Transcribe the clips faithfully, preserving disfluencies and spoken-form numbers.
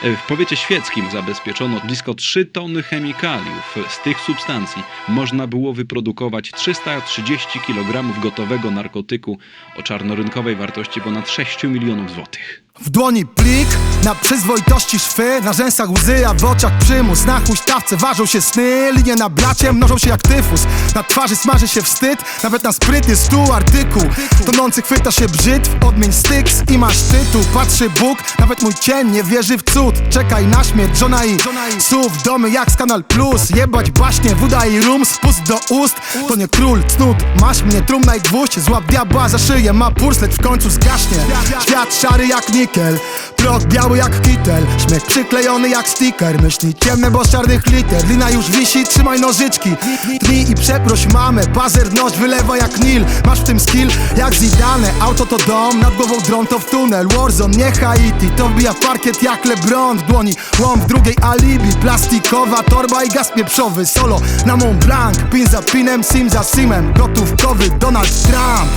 W powiecie świeckim zabezpieczono blisko trzy tony chemikaliów. Z tych substancji można było wyprodukować trzysta trzydzieści kilogramów gotowego narkotyku o czarnorynkowej wartości ponad sześć milionów złotych. W dłoni plik, na przyzwoitości szwy, na rzęsach łzy, a w oczach przymus. Na huśtawce ważą się sny, linie na blacie mnożą się jak tyfus. Na twarzy smaży się wstyd, nawet na spryt jest tu artykuł. Tonący chwyta się brzytw, odmień styks i masz tytuł. Patrzy Bóg, nawet mój cień nie wierzy w cud. Czekaj na śmierć, żona i słów, domy jak z Kanal Plus. Jebać baśnie, woda i rum, spust do ust. To nie król, cnót, masz mnie, trumna i gwóźdź. Złap diabła za szyję, ma puls, lecz w końcu zgaśnie. Świat szary jak nikel, proch biały jak kitel, śmiech przyklejony jak sticker. Myśli ciemne, bo z czarnych liter. Lina już wisi, trzymaj nożyczki. Tnij i przeproś mamę, bazer noś wylewa jak Nil. Masz w tym skill jak Zidane. Auto to dom, nad głową dron to w tunel. Warzone, nie Haiti, to wbija parkiet jak LeBron. W dłoni łom, w drugiej alibi. Plastikowa torba i gaz pieprzowy. Solo na Mont Blanc, pin za pinem, sim za simem. Gotówkowy Donald Trump.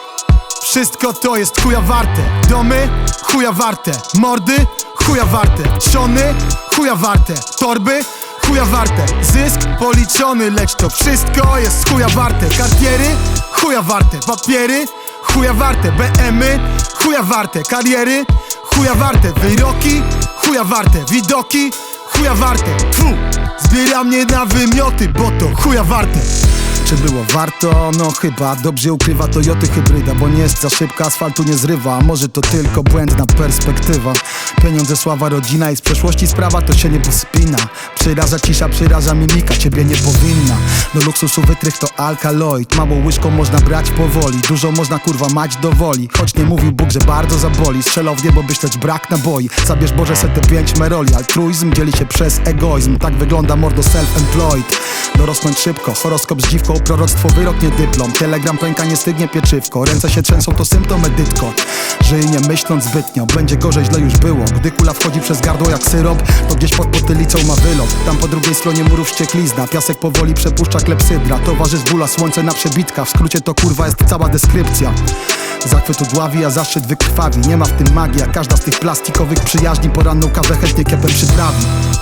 Wszystko to jest chuja warte. Domy, chuja warte. Mordy, chuja warte. Trzony, chuja warte. Torby, chuja warte. Zysk policzony, lecz to wszystko jest chuja warte. Kartiery, chuja warte. Papiery, chuja warte. B M y, chuja warte. Kariery, chuja warte. Wyroki, chuja warte. Widoki, chuja warte. Tfu. Zbiera mnie na wymioty, bo to chuja warte. Czy było warto? No chyba. Dobrze ukrywa Toyoty hybryda, bo nie jest za szybka, asfaltu nie zrywa. A może to tylko błędna perspektywa. Pieniądze, sława, rodzina i z przeszłości sprawa to się nie pospina. Przyraża cisza, przyraża mimika, ciebie nie powinna. Do luksusu wytrych to alkaloid. Małą łyżką można brać powoli. Dużo można kurwa mać do woli. Choć nie mówił Bóg, że bardzo zaboli. Strzelał w niebo, byś lecz brak naboi. Zabierz Boże setę pięć meroli. Altruizm dzieli się przez egoizm. Tak wygląda mordo self-employed. Dorosnąć szybko, horoskop z dziwką. Proroctwo, wyrok, nie dyplom. Telegram pęka, nie stygnie pieczywko. Ręce się trzęsą, to symptom edytko. Żyj nie myśląc zbytnio, będzie gorzej, źle już było. Gdy kula wchodzi przez gardło jak syrop, to gdzieś pod potylicą ma wylot. Tam po drugiej stronie murów wścieklizna. Piasek powoli przepuszcza klepsydra. Towarzysz bóla, słońce na przebitkach. W skrócie to kurwa jest cała deskrypcja. Zachwyt udławi, a zaszczyt wykrwawi. Nie ma w tym magii, a każda z tych plastikowych przyjaźni poranną kawę chętnie kiepem przyprawi.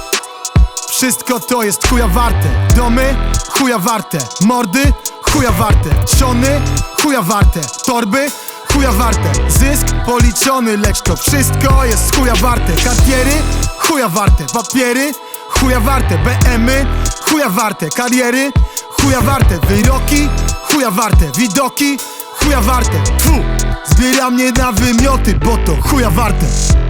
Wszystko to jest chuja warte. Domy, chuja warte. Mordy, chuja warte. Trzony, chuja warte. Torby, chuja warte. Zysk policzony, lecz to wszystko jest chuja warte. Kartiery, chuja warte. Papiery, chuja warte. B M y, chuja warte. Kariery, chuja warte. Wyroki, chuja warte. Widoki, chuja warte. Tfu. Zbiera mnie na wymioty, bo to chuja warte.